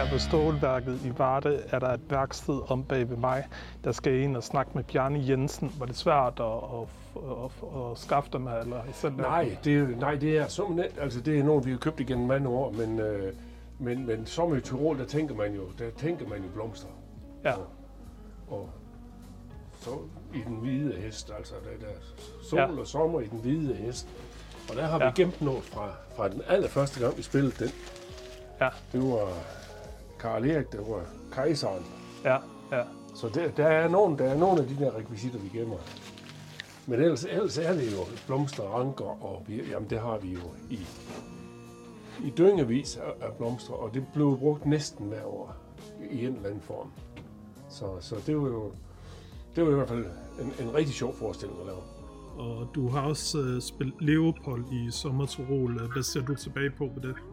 Her ved stålværket i Varde er der et værksted om bag ved mig, der skal ind og snakke med Bjarne Jensen. Var det svært at skaffe dem her? Eller selv nej, det er simpelthen, altså det er nogen, vi har købt igennem mange år, men som i Tyrol, der tænker man jo blomster. Ja. Og så i den hvide hest, altså der sol og sommer i den hvide hest. Og der har vi gemt noget fra den allerførste gang, vi spillede den. Ja. Det var Karl Erik, det var kejseren. Ja. Så der er nogle af de der rekvisitter, vi gemmer. Men ellers er det jo blomster, ranker, og jamen det har vi jo i dyngevis af blomster, og det blev brugt næsten hver år i en eller anden form. Så det var jo i hvert fald en rigtig sjov forestilling at lave. Og du har også spillet Leopold i Sommer Tyrol. Hvad ser du tilbage på ved det?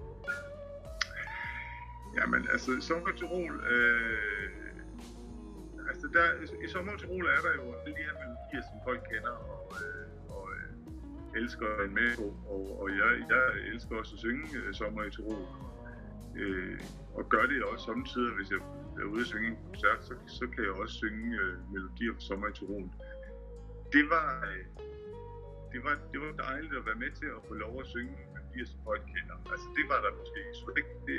Jamen, altså Sommer Tyrol, i Sommer Tyrol er der jo alle de her melodier, som folk kender og elsker en med på. Og jeg elsker også at synge Sommer i Tyrol. Og gør det også samtidig, hvis jeg er ude at synge en koncert, så kan jeg også synge melodier fra Sommer i Tyrol. Det var dejligt at være med til at få lov at synge melodier, som folk kender. Altså det var der måske ikke.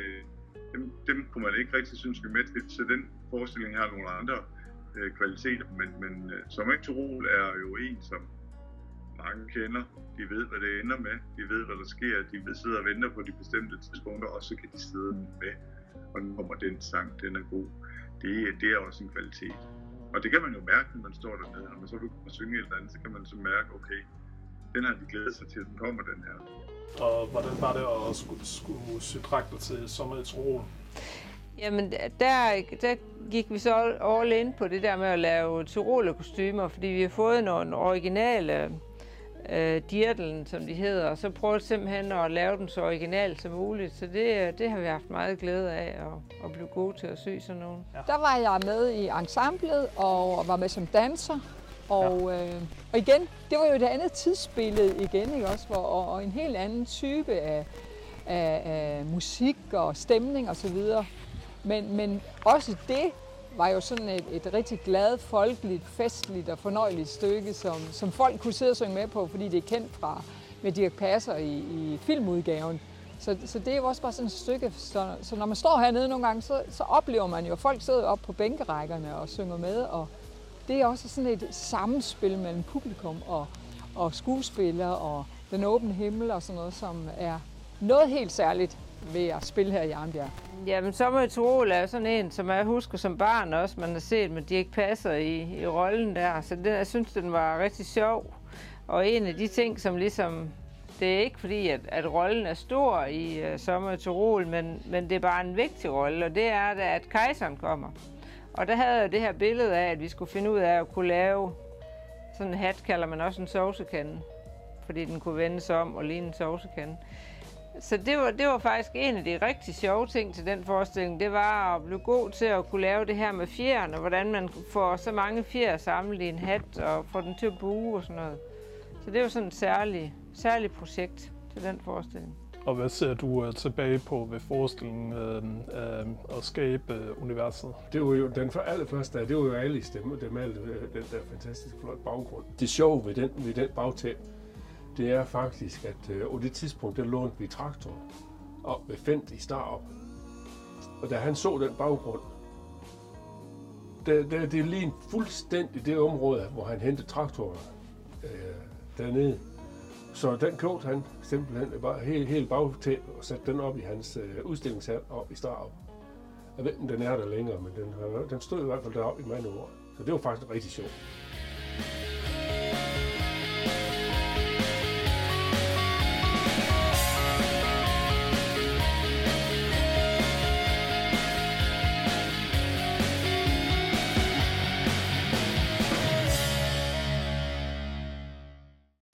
Dem kunne man ikke rigtig synes vi med til, så den forestilling har nogle andre kvaliteter, men Sommer i Tyrol er jo en, som mange kender. De ved, hvad det ender med. De ved, hvad der sker. De sidder og venter på de bestemte tidspunkter, og så kan de sidde med. Og nu kommer den sang, den er god. Det er også en kvalitet. Og det kan man jo mærke, når man står dernede. Når man så vil synge et eller andet, så kan man så mærke, okay, den har de glædet sig til, den kommer, den her. Og hvordan var det at skulle sy dragter til Sommer i Tyrol? Jamen, der gik vi så all in på det der med at lave Tyroler-kostymer, fordi vi har fået nogle originale dirtlen, som de hedder, og så prøvede simpelthen at lave dem så originalt som muligt. Så det har vi haft meget glæde af at blive gode til at sy sådan nogle. Ja. Der var jeg med i ensemblet og var med som danser. Og igen, det var jo et andet tidsbillede igen, ikke også? Og en helt anden type af musik og stemning og så videre. Men også det var jo sådan et rigtig glad, folkeligt, festligt og fornøjeligt stykke, som folk kunne sidde og synge med på, fordi det er kendt fra med Dirch Passer i filmudgaven. Så det er jo også bare sådan et stykke, så når man står hernede nogle gange, så oplever man jo, at folk sidder op på bænkerækkerne og synger med, og det er også sådan et samspil mellem publikum og skuespillere og den åbne himmel og sådan noget, som er noget helt særligt ved at spille her i Arnbjerg. Jamen, Sommer i Tyrol er sådan en, som jeg husker som barn også, man har set med Dirch Passer i rollen der. Så jeg synes, den var rigtig sjov. Og en af de ting, som ligesom, det er ikke fordi, at rollen er stor i Sommer i Tyrol, men det er bare en vigtig rolle, og det er, at kejseren kommer. Og der havde jeg det her billede af, at vi skulle finde ud af at kunne lave sådan en hat, kalder man også en sovsekande, fordi den kunne vendes om og ligne en sovsekande. Så det var faktisk en af de rigtig sjove ting til den forestilling. Det var at blive god til at kunne lave det her med fjeren, og hvordan man får så mange fjer samlet i en hat og får den til at buge og sådan noget. Så det var sådan et særligt projekt til den forestilling. Og hvad ser du tilbage på ved forestillingen at skabe universet? Det var jo den allerførste, det var jo alle stemmer, der malede den der fantastisk flot baggrund. Det sjove ved den bagtæp, det er faktisk, at på det tidspunkt, der lånte vi traktor op ved Fendt i Starup. Og da han så den baggrund, det lignede fuldstændig det område, hvor han hentede traktorer dernede. Så den købte han simpelthen bare helt bagtæp og satte den op i hans udstillingshal op i Starup. Jeg ved ikke, om den er der længere, men den stod i hvert fald deroppe i mange år. Så det var faktisk rigtig sjovt.